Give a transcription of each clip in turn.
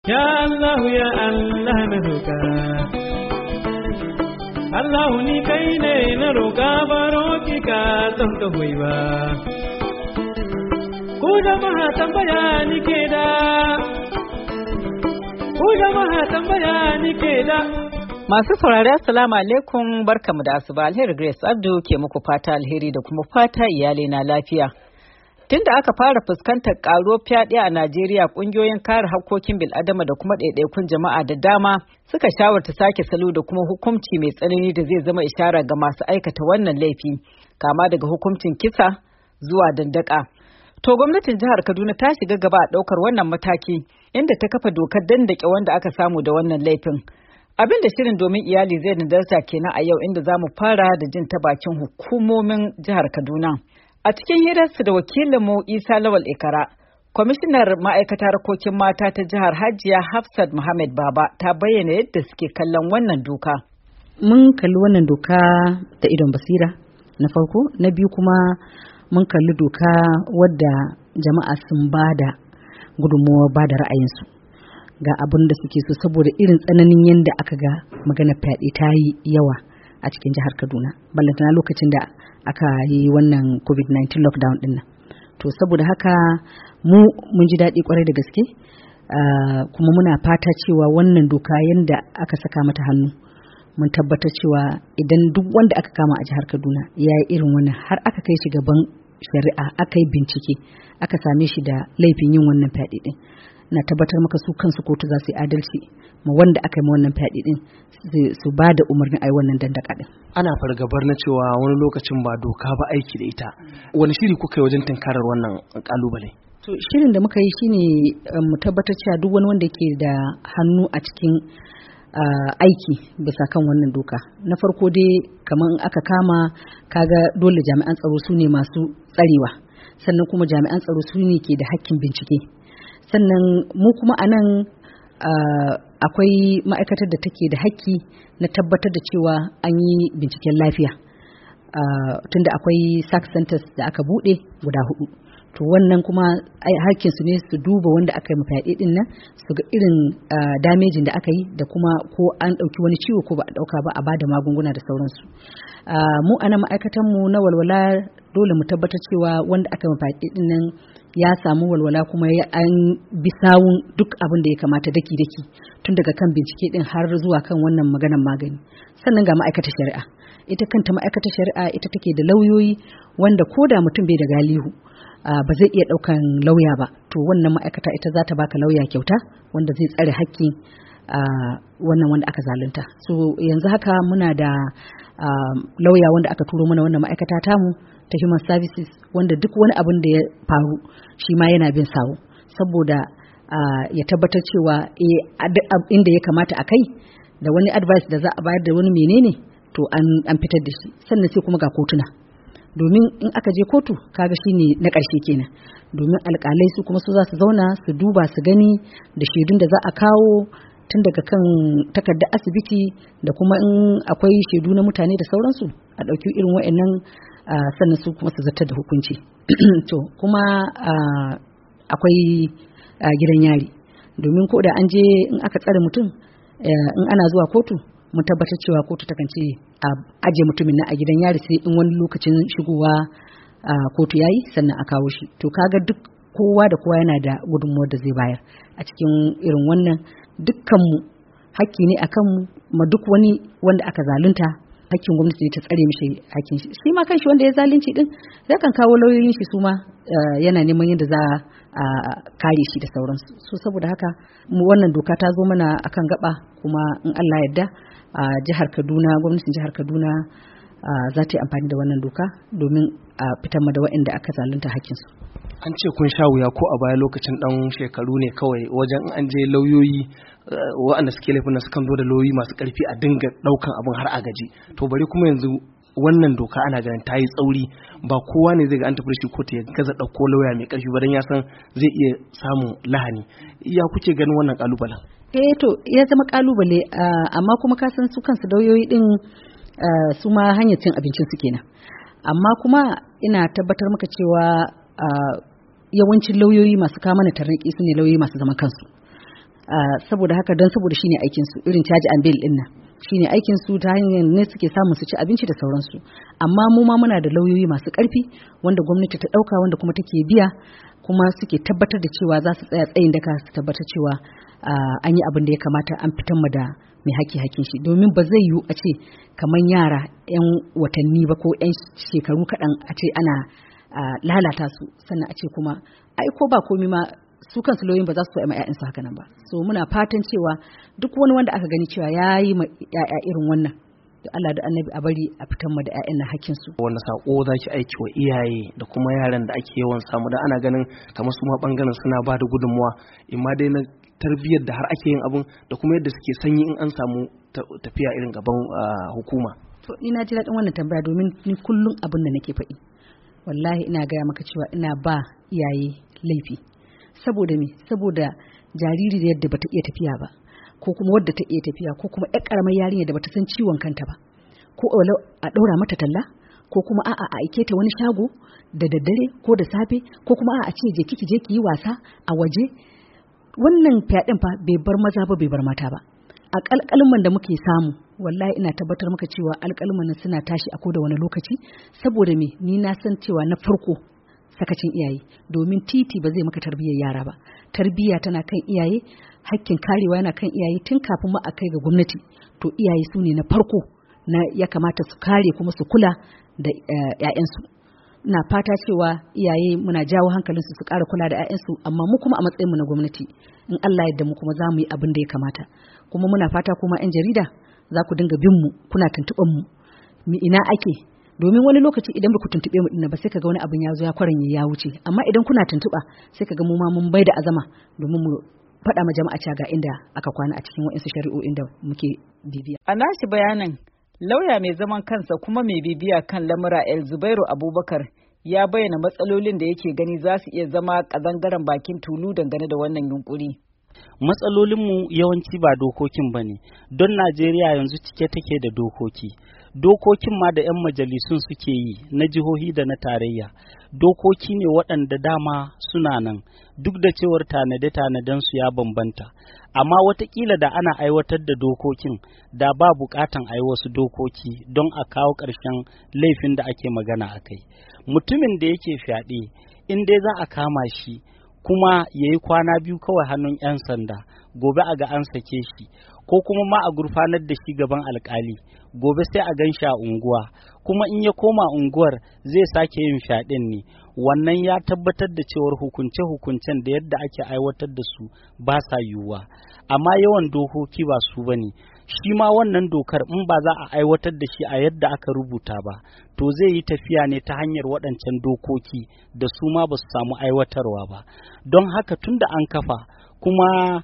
Ya Allah ya Allah na roƙa Allah ni kai ne na roƙa baro ki ka don ka hoyi ba ku jama'a tambaya ni ke da Masu saurari assalamu alaikum, barkamu da asuba. Alheri Grace Abdu ke muku fata alheri da kuma fata iyalai na lafiya. Tunda aka fara fuskantar karuwar fyaɗe a Najeriya, ƙungiyoyin kare hakkokin bil'adama da kuma ɗaiɗaikun jama'a da dama suka shawarta sake salo da kuma hukunci mai tsanani da zai zama ishara ga masu aikata wannan laifi, kama daga hukuncin kisa zuwa dandaka. To gwamnatin jihar Kaduna ta shiga gaba a ɗaukar wannan mataki, inda ta kafa dokar dandake wanda aka samu da wannan laifin. Abin da shirin domin iyali zai nadarta kenan a yau, inda za mu fara da jin ta bakin hukumomin jihar Kaduna. A cikin hirarsa da wakilinmu Isa Lawal Ikara, kwamishinar ma'aikatar harkokin mata ta jihar Hajiya Hafsat Muhammad Baba ta bayyana yadda suke kallon wannan doka. Mun kalli wannan doka da idon basira na farko, na biyu kuma mun kalli doka wadda jama'a sun bada gudunmuwa ba da ra'ayinsu ga abin da suke so, saboda irin tsananin yadda aka ga magana fyaɗe ta yi yawa a cikin jihar Kaduna, ballantana lokacin da aka yi wannan COVID-19 lockdown din nan. To saboda haka mun ji daɗi kwarai da gaske, kuma muna fata cewa wannan doka yadda aka saka mata hannu, mun tabbatar cewa idan duk wanda aka kama a jihar Kaduna ya yi irin wannan har aka kai shi gaban shari'a, aka yi bincike, aka same shi da laifin yin wannan fyaɗe din, na tabbatar maka su kansu kotu za su yi adalci ma wanda aka yi ma wannan fyaɗe din, su ba da umarnin a yi wannan dandaka din. Ana fargabar na cewa wani lokacin ba doka ba aiki da ita. Wani shiri kuka yi wajen tunkarar wannan kalubale? To shirin da muka yi shine mu tabbatar cewa duk wani wanda ke da hannu a cikin aiki bisa kan wannan doka. Na farko dai kamar aka kama, kaga dole jami'an tsaro su ne masu tsarewa, sannan kuma jami'an tsaro su ne ke da hakkin bincike. Sannan mu kuma a nan akwai ma'aikatar da take da hakki na tabbatar da cewa an yi binciken lafiya, tunda akwai sac centers da aka bude guda 4. To wannan kuma hakkin su ne su duba wanda aka yi mafiyaɗe din nan, su ga irin damejin da aka yi da kuma ko an ɗauki wani ciwo ko ba a ɗauka ba, a bada magunguna da sauransu. Mu a nan ma'aikatan mu na walwala dole mu tabbatar cewa wanda aka yi mafiyaɗe din nan ya samu walwala, kuma an bi sawun duk abin da ya kamata daki-daki, tun daga kan bincike din har zuwa kan wannan maganan magani. Sannan ga ma'aikatar shari'a, ita kanta ma'aikatar shari'a ita take da lauyoyi wanda ko da mutum bai da galihu ba zai iya ɗaukan lauya ba, to wannan ma'aikata ita za ta baka lauya kyauta wanda zai tsare hakkin wannan wanda aka zalunta. So yanzu haka muna da lauya wanda aka turo mana wannan ma'aikata tamu ta Human Services, wanda duk wani abin da ya faru shi ma yana bin sawu, saboda ya tabbatar cewa inda ya kamata a kai da wani advice da za a bayar da wani menene to an fitar da shi. Sannan sai kuma ga kotuna, domin in aka je kotu kaga shine na ƙarshe kenan, domin alƙalai su kuma su za su zauna su duba su gani da shaidun da za a kawo, tun daga kan takardar asibiti da kuma in akwai shaidu na mutane da sauransu, a ɗauki irin wa'annan sannan su kuma su zartar da hukunci. To kuma akwai gidan yari, domin ko da an je in aka tsare mutum, in ana zuwa kotu mun tabbatar cewa kotu takan ce a aje mutumin na a gidan yari sai in wani lokacin shigowa kotu yayi sannan a kawo shi. To kaga duk kowa da kowa yana da gudunmuwar da zai bayar a cikin irin wannan. Dukkanmu hakki ne akan mu, ma duk wani wanda aka zalunta hakkin gwamnati ne ta tsare mishi hakkin shi ma kanshi wanda ya zalunci din zai kan kawo lauyoyin shi, su ma yana neman yadda za a kare shi da sauransu. So saboda haka mu wannan doka ta zo mana akan gaba, kuma in Allah yarda a jihar Kaduna, gwamnatin jihar Kaduna za ta yi amfani da wannan doka domin a fitar da waɗanda aka zalunta hakkinsu. An ce kun sha wuya ko a baya lokacin ɗan shekaru ne kawai wajen an je lauyoyi waɗanda suke laifin na sukan zo da lauyoyi masu ƙarfi a dinga ɗaukan abin har a gaji. To bari kuma yanzu wannan doka ana ganin ta yi tsauri, ba kowa ne zai ga an tafi da shi kotu ya gaza ɗauko lauya mai ƙarfi ba, don ya san zai iya samun lahani. Ya kuke ganin wannan ƙalubalen? To ya zama ƙalubale, amma kuma ka san su kansu lauyoyi ɗin su ma hanyar cin abincin su kenan. Amma kuma ina tabbatar maka cewa yawancin lauyoyi masu kama na tarnaƙi su ne lauyoyi masu zaman kansu. saboda haka don saboda shine aikin su irin caji and bill din nan shine aikin su, ta hanyar ne suke samun su ci abinci da sauransu. Amma mu ma muna da lauyoyi masu karfi wanda gwamnati ta dauka, wanda kuma take biya, kuma suke tabbatar da cewa za su tsaya tsayin daka su tabbatar cewa an yi abin da ya kamata, an fitar mu da mai hakin shi, domin ba zai yiwu a ce kamar yara 'yan watanni ba ko 'yan shekaru kaɗan a ce ana lalata su, sannan a ce kuma ko ba komi ma su kansu lauyoyin ba za su ma 'ya'yansu haka nan ba. So muna fatan cewa duk wani wanda aka gani cewa ya yi ma 'ya'ya irin wannan, da Allah da Annabi a bari a fitar mu da 'ya'yan na hakkin su. Wanda sako zaki aiki wa iyaye da kuma yaran da ake yawan samu, da ana ganin kamar su ma bangaren suna ba da gudunmuwa, imma dai na tarbiyyar da har ake yin abun da kuma yadda suke sanyi in an samu tafiya irin gaban hukuma. To ni na ji daɗin wannan tambaya, domin ni kullum abin da nake faɗi wallahi ina gaya maka cewa ina ba iyaye laifi. Saboda me? Saboda jariri da yadda bata iya tafiya ba, ko kuma wadda ta iya tafiya, ko kuma ƴar ƙaramar yarinya da bata san ciwon kanta ba, ko a ɗaura mata talla, ko kuma a'a a aike ta wani shago da daddare ko da safe, ko kuma a'a ce je ki yi wasa a waje. Wannan fyaɗen fa bai bar maza ba, bai bar mata ba. A alƙalman da muke samu, wallahi ina tabbatar maka cewa alƙalman suna tashi a koda wani lokaci. Saboda me? Ni na san cewa na farko sakacin iyaye, domin titi ba zai maka tarbiyyar yara ba. Tarbiyya tana kan iyaye, hakkin karewa yana kan iyaye tun kafin ma a kai ga gwamnati. To iyaye su ne na farko na ya kamata su kare kuma su kula da 'ya'yansu. Ina fata cewa iyaye muna jawo hankalinsu su ƙara kula da 'ya'yansu, amma mu kuma a matsayinmu na gwamnati, in Allah ya yarda mu kuma za mu yi abin da ya kamata. Kuma muna fata kuma 'yan jarida za ku dinga bin mu, kuna tuntuɓan mu ina ake, domin wani lokaci idan ba ku tuntuɓe mu dinna ba sai kaga wani abin ya zo ya kwaranye ya wuce, amma idan kuna tuntuɓa sai kaga mu ma mun bai da azama domin mu faɗa ma jama'a cewa ga inda aka kwana a cikin wa'insu shari'o'in da muke bibiya. A nashi bayanin, lauya mai zaman kansa kuma mai bibiya kan lamura Zubairu Abubakar ya bayyana matsalolin da yake gani za su iya zama ƙazangaren bakin tulu dangane da wannan yunkuri. Matsalolinmu yawanci ba dokokin ba ne, don Najeriya yanzu cike take da dokoki. Dokokin ma da 'yan majalisun suke yi na jihohi da na tarayya, dokoki ne waɗanda dama suna nan, duk da cewar tanade-tanadensu ya bambanta. Amma watakila da ana aiwatar da dokokin da ba buƙatan a yi wasu dokoki don a kawo ƙarshen laifin da ake magana a kai. Mutumin da yake fyaɗe, in dai za a kama shi, kuma ya yi kwana 2 kawai hannun 'yan sanda, gobe a ga an sake shi, ko kuma ma a gurfanar da shi gaban alkali, gobe sai a gan shi a unguwa, kuma in ya koma unguwar zai sake yin fyaɗen ne. Wannan ya tabbatar da cewar hukunce-hukuncen da yadda ake aiwatar da su ba sa yiwuwa. Amma yawan dokoki ba su bane. Shi ma wannan dokar in ba za a aiwatar da shi a yadda aka rubuta ba, to zai yi tafiya ne ta hanyar waɗancan dokoki da su ma ba su samu aiwatarwa ba. Don haka tun da an kafa kuma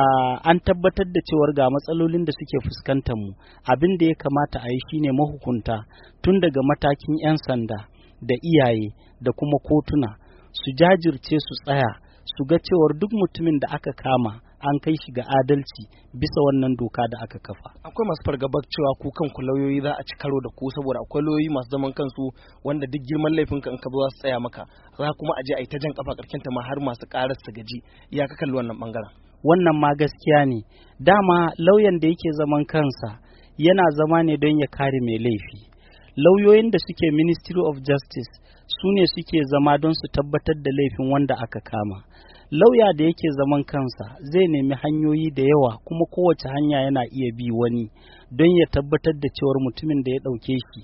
an tabbatar da cewar ga matsalolin da suke fuskantar mu, abin da ya kamata a yi shine mahukunta tun daga matakin 'yan sanda da iyaye da kuma kotuna su jajirce, su tsaya, su ga cewar duk mutumin da aka kama an kai shi ga adalci bisa wannan doka da aka kafa. Akwai masu fargabar cewa ku kanku lauyoyi za a ci karo da ku, saboda akwai lauyoyi masu zaman kansu wanda duk girman laifin ka in ka zo za su tsaya maka, za kuma a je a yi ta jan kafa karken ta ma har masu karar su gaji. Ya ka kalli wannan bangaren? Wannan ma gaskiya ne. Dama lauyan da yake zaman kansa yana zama ne don ya kare mai laifi. Lauyoyin da suke Ministry of Justice su ne suke zama don su tabbatar da laifin wanda aka kama. Lauya da yake zaman kansa zai nemi hanyoyi da yawa, kuma kowace hanya yana iya bi wani don ya tabbatar da cewar mutumin da ya ɗauke shi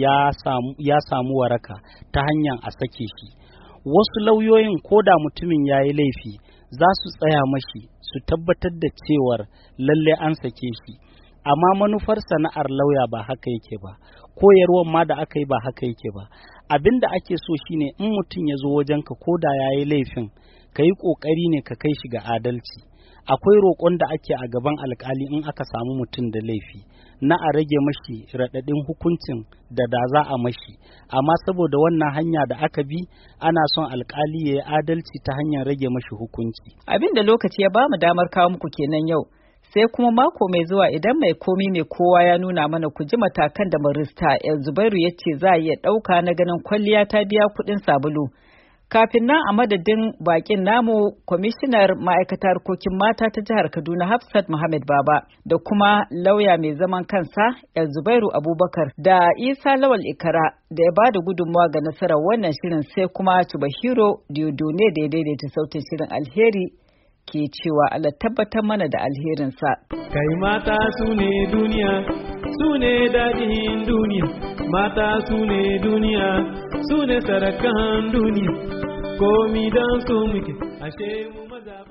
ya samu waraka ta hanyar a sake shi. Wasu lauyoyin ko da mutumin ya yi laifi za su tsaya mashi su tabbatar da cewar lalle an sake shi. Amma manufar sana'ar lauya ba haka yake ba, koyarwar ma da aka yi ba haka yake ba. Abin da ake so shine in mutum ya zo wajenka ko da ya yi laifin, ka yi ƙoƙari ne ka kai shi ga adalci. Akwai roƙon da ake a gaban alƙali in aka samu mutum da laifi, na a rage mashi raɗaɗin hukuncin da za a mashi. Amma saboda wannan hanya da aka bi, ana son alƙali ya yi adalci ta hanyar rage mashi hukunci. Abin da lokaci ya ba mu damar kawo muku kenan yau. Sai kuma mako mai zuwa idan mai komi mai kowa ya nuna mana ku ji matakan da barista Zubairu ya ce za a iya ɗauka na ganin kwalliya ta biya kuɗin sabulu. Kafin nan a madadin bakin namu kwamishinar ma'aikatar harkokin mata ta jihar Kaduna Hafsat Muhammad Baba da kuma lauya mai zaman kansa El Zubairu Abubakar da Isa Lawal Ikara da ya bada gudunmawa ga nasarar wannan shirin, sai kuma Chubahiro Diodone da ya daidaita sautin shirin. Alheri ke cewa Allah tabbatar mana da alherinsa. Kai mata su ne duniya, su ne daɗin duniya, mata su ne duniya, su ne sarakan duniya, komi don su muke, ashe mu maza